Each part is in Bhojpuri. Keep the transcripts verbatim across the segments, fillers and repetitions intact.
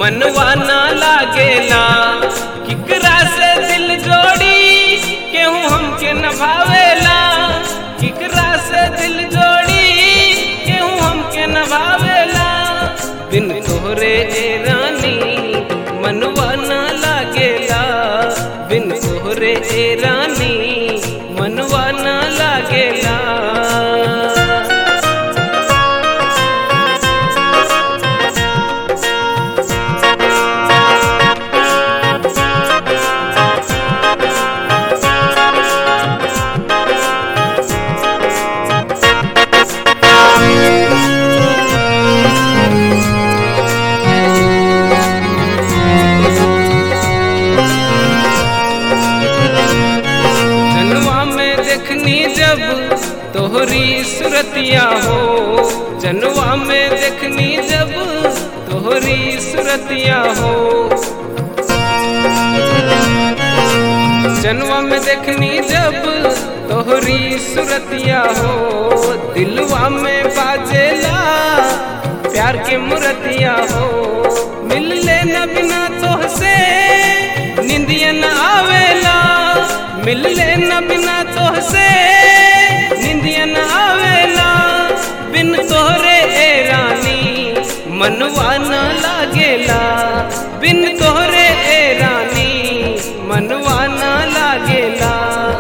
मनवा ना लागेला। किकरा से दिल जोड़ी केहू हमके न भावेला। किकरा से दिल जोड़ी केहू हमके न भावेला। बिन तोहरे ए रानी मनवा ना लागेला। बिन तोहरे ए रानी मनवा ना लागेला। जब तोहरी सुरतिया हो जनवा में देखनी जब तोहरी सुरतिया हो। जनवा में देखनी जब तोहरी सुरतिया हो। दिलवा में बाजेला प्यार के मुरतिया हो। मिल लेना बिना तोहसे निंदिया न आवेला। मिल लेना बिना तोहसे निंदिया न आवेला। बिन तोहरे ए रानी मनवा न लागेला। बिन तोहरे ए रानी मनवा न लागेला।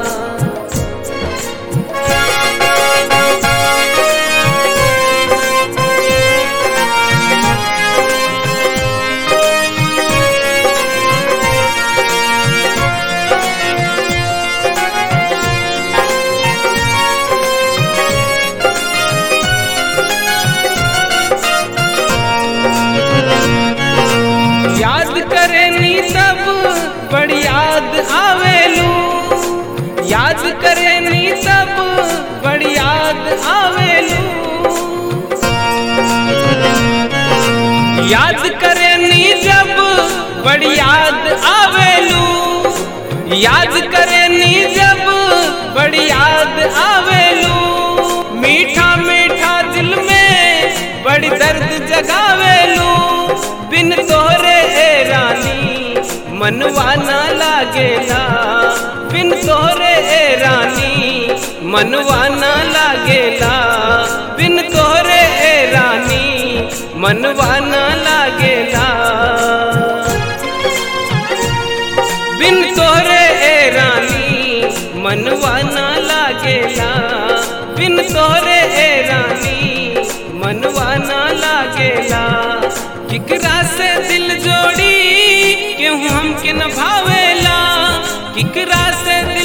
याद करेनी तब बड़ी याद आवेलू। याद करेनी तब बड़ी याद आवेलू। याद करेनी जब बड़ी याद आवेलू। याद करेनी जब बड़ी याद आवेलू। मीठा मीठा दिल में बड़ी दर्द जगावेलू। बिन तोहरे ए रानी मनवा ना लागेला। बिन तोहरे ए रानी मनवा ना लागेला। बिन तोहरे ए रानी मनवा ना लागेला। बिन तोहरे ए रानी मनवा ना लागेला। बिन तोहरे ए रानी मनवा ना लागेला। किकरा से दिल जोड़ी केहू हमके न भावेला। किकरा से